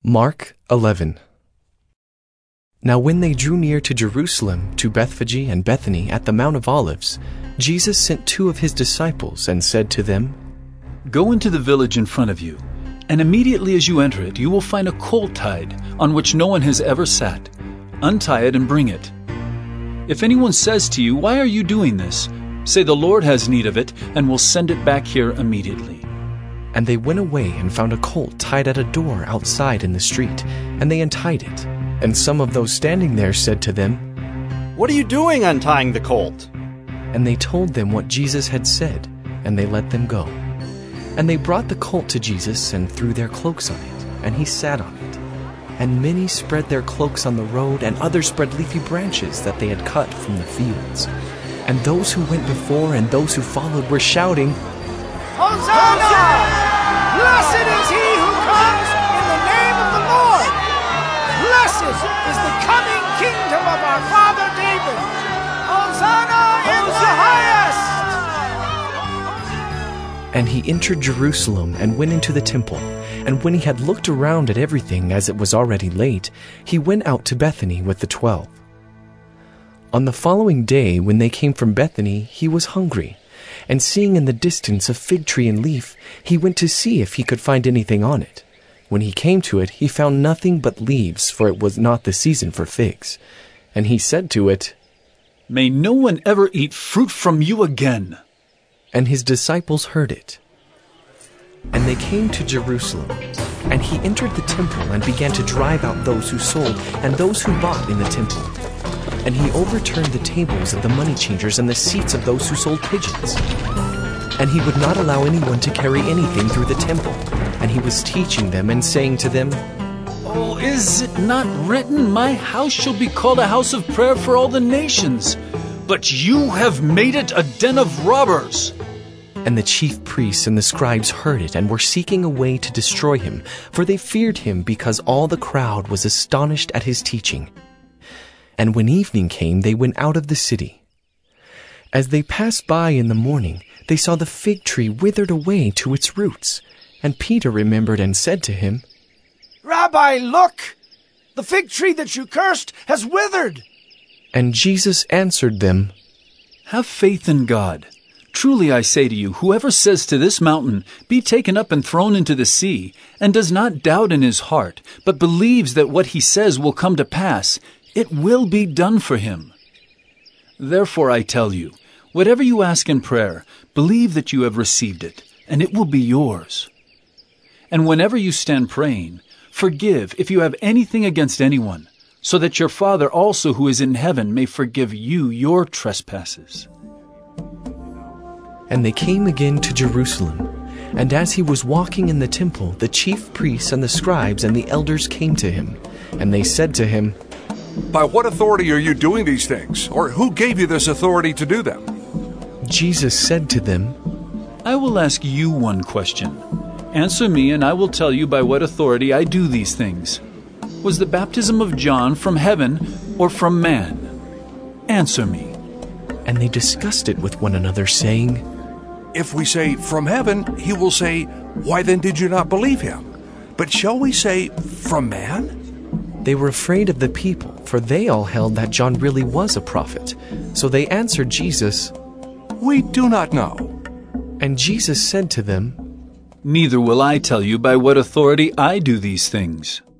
Mark 11. Now when they drew near to Jerusalem, to Bethphage and Bethany at the Mount of Olives, Jesus sent 2 of his disciples and said to them, Go into the village in front of you, and immediately as you enter it, you will find a colt tied, on which no one has ever sat. Untie it and bring it. If anyone says to you, Why are you doing this? Say the Lord has need of it, and will send it back here immediately. And they went away and found a colt tied at a door outside in the street, and they untied it. And some of those standing there said to them, What are you doing untying the colt? And they told them what Jesus had said, and they let them go. And they brought the colt to Jesus and threw their cloaks on it, and he sat on it. And many spread their cloaks on the road, and others spread leafy branches that they had cut from the fields. And those who went before and those who followed were shouting, Hosanna! Blessed is he who comes in the name of the Lord! Blessed is the coming kingdom of our father David! Hosanna in the highest! And he entered Jerusalem and went into the temple. And when he had looked around at everything, as it was already late, he went out to Bethany with the 12. On the following day, when they came from Bethany, he was hungry. And seeing in the distance a fig tree in leaf, he went to see if he could find anything on it. When he came to it, he found nothing but leaves, for it was not the season for figs. And he said to it, May no one ever eat fruit from you again. And his disciples heard it. And they came to Jerusalem. And he entered the temple and began to drive out those who sold and those who bought in the temple. And he overturned the tables of the money changers and the seats of those who sold pigeons. And he would not allow anyone to carry anything through the temple. And he was teaching them and saying to them, Oh, is it not written, My house shall be called a house of prayer for all the nations? But you have made it a den of robbers. And the chief priests and the scribes heard it and were seeking a way to destroy him, for they feared him because all the crowd was astonished at his teaching. And when evening came, they went out of the city. As they passed by in the morning, they saw the fig tree withered away to its roots. And Peter remembered and said to him, Rabbi, look! The fig tree that you cursed has withered! And Jesus answered them, Have faith in God. Truly I say to you, whoever says to this mountain, Be taken up and thrown into the sea, and does not doubt in his heart, but believes that what he says will come to pass, it will be done for him. Therefore I tell you, whatever you ask in prayer, believe that you have received it, and it will be yours. And whenever you stand praying, forgive if you have anything against anyone, so that your Father also who is in heaven may forgive you your trespasses. And they came again to Jerusalem. And as he was walking in the temple, the chief priests and the scribes and the elders came to him. And they said to him, By what authority are you doing these things? Or who gave you this authority to do them? Jesus said to them, I will ask you one question. Answer me, and I will tell you by what authority I do these things. Was the baptism of John from heaven or from man? Answer me. And they discussed it with one another, saying, If we say, from heaven, he will say, Why then did you not believe him? But shall we say, from man? They were afraid of the people, for they all held that John really was a prophet. So they answered Jesus, We do not know. And Jesus said to them, Neither will I tell you by what authority I do these things.